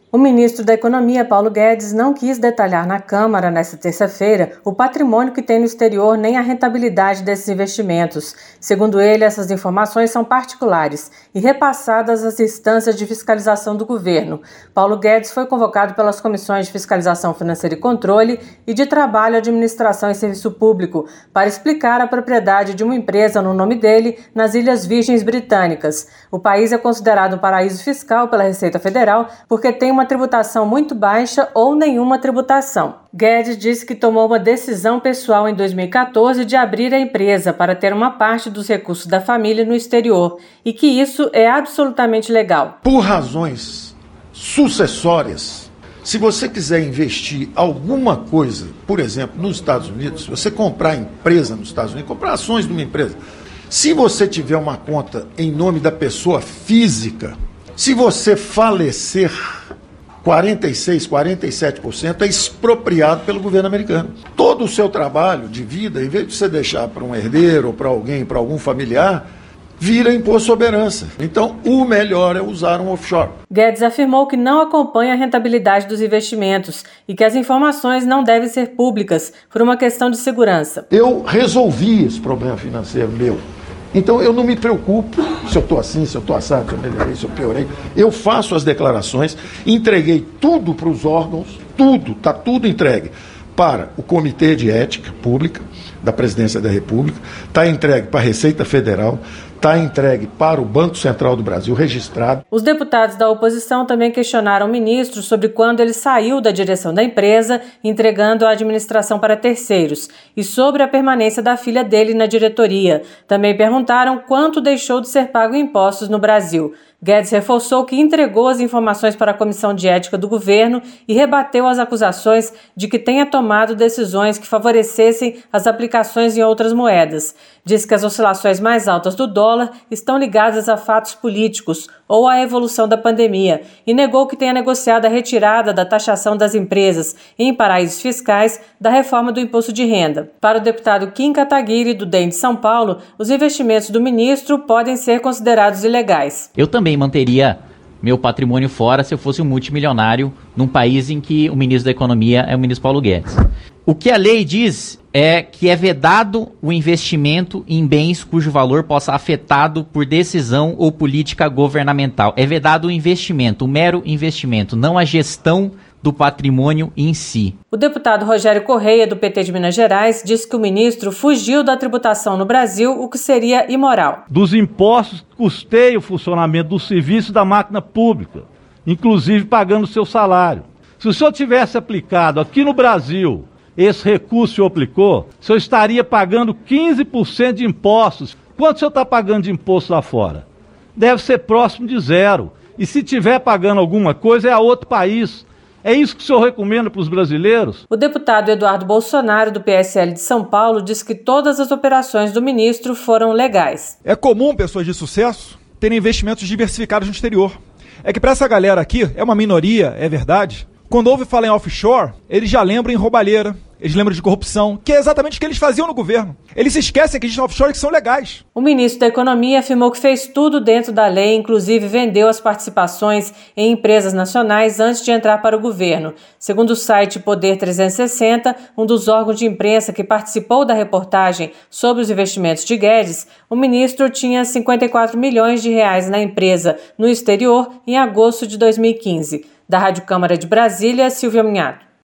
O ministro da Economia, Paulo Guedes, não quis detalhar na Câmara, nesta terça-feira, o patrimônio que tem no exterior nem a rentabilidade desses investimentos. Segundo ele, essas informações são particulares e repassadas às instâncias de fiscalização do governo. Paulo Guedes foi convocado pelas comissões de Fiscalização Financeira e Controle e de Trabalho, Administração e Serviço Público para explicar a propriedade de uma empresa no nome dele nas Ilhas Virgens Britânicas. O país é considerado um paraíso fiscal pela Receita Federal porque tem uma tributação muito baixa ou nenhuma tributação. Guedes disse que tomou uma decisão pessoal em 2014 de abrir a empresa para ter uma parte dos recursos da família no exterior e que isso é absolutamente legal. Por razões sucessórias, se você quiser investir alguma coisa, por exemplo, nos Estados Unidos, se você comprar empresa nos Estados Unidos, comprar ações de uma empresa, se você tiver uma conta em nome da pessoa física, se você falecer, 46%, 47% é expropriado pelo governo americano. Todo o seu trabalho de vida, em vez de você deixar para um herdeiro, ou para alguém, para algum familiar, vira imposto sobre herança. Então, o melhor é usar um offshore. Guedes afirmou que não acompanha a rentabilidade dos investimentos e que as informações não devem ser públicas por uma questão de segurança. Eu resolvi esse problema financeiro meu. Então, eu não me preocupo se eu estou assim, se eu estou assado, se eu melhorei, se eu piorei. Eu faço as declarações, entreguei tudo para os órgãos, está tudo entregue para o Comitê de Ética Pública da Presidência da República, está entregue para a Receita Federal, está entregue para o Banco Central do Brasil, registrado. Os deputados da oposição também questionaram o ministro sobre quando ele saiu da direção da empresa, entregando a administração para terceiros, e sobre a permanência da filha dele na diretoria. Também perguntaram quanto deixou de ser pago em impostos no Brasil. Guedes reforçou que entregou as informações para a Comissão de Ética do governo e rebateu as acusações de que tenha tomado decisões que favorecessem as aplicações em outras moedas. Diz que as oscilações mais altas do dólar estão ligadas a fatos políticos ou à evolução da pandemia e negou que tenha negociado a retirada da taxação das empresas em paraísos fiscais da reforma do imposto de renda. Para o deputado Kim Kataguiri, do DEM de São Paulo, os investimentos do ministro podem ser considerados ilegais. Eu também manteria meu patrimônio fora se eu fosse um multimilionário num país em que o ministro da Economia é o ministro Paulo Guedes. O que a lei diz é que é vedado o investimento em bens cujo valor possa ser afetado por decisão ou política governamental. É vedado o investimento, o mero investimento, não a gestão do patrimônio em si. O deputado Rogério Correia, do PT de Minas Gerais, disse que o ministro fugiu da tributação no Brasil, o que seria imoral. Dos impostos que custeiam o funcionamento do serviço da máquina pública, inclusive pagando seu salário. Se o senhor tivesse aplicado aqui no Brasil esse recurso que o senhor aplicou, o senhor estaria pagando 15% de impostos. Quanto o senhor está pagando de imposto lá fora? Deve ser próximo de zero. E se estiver pagando alguma coisa, é a outro país. É isso que o senhor recomenda para os brasileiros? O deputado Eduardo Bolsonaro, do PSL de São Paulo, disse que todas as operações do ministro foram legais. É comum pessoas de sucesso terem investimentos diversificados no exterior. É que para essa galera aqui, é uma minoria, é verdade. Quando ouve falar em offshore, eles já lembram em roubalheira, eles lembram de corrupção, que é exatamente o que eles faziam no governo. Eles se esquecem que existem offshore que são legais. O ministro da Economia afirmou que fez tudo dentro da lei, inclusive vendeu as participações em empresas nacionais antes de entrar para o governo. Segundo o site Poder 360, um dos órgãos de imprensa que participou da reportagem sobre os investimentos de Guedes, o ministro tinha 54 milhões de reais na empresa no exterior em agosto de 2015. Da Rádio Câmara de Brasília, Silvia Minhato.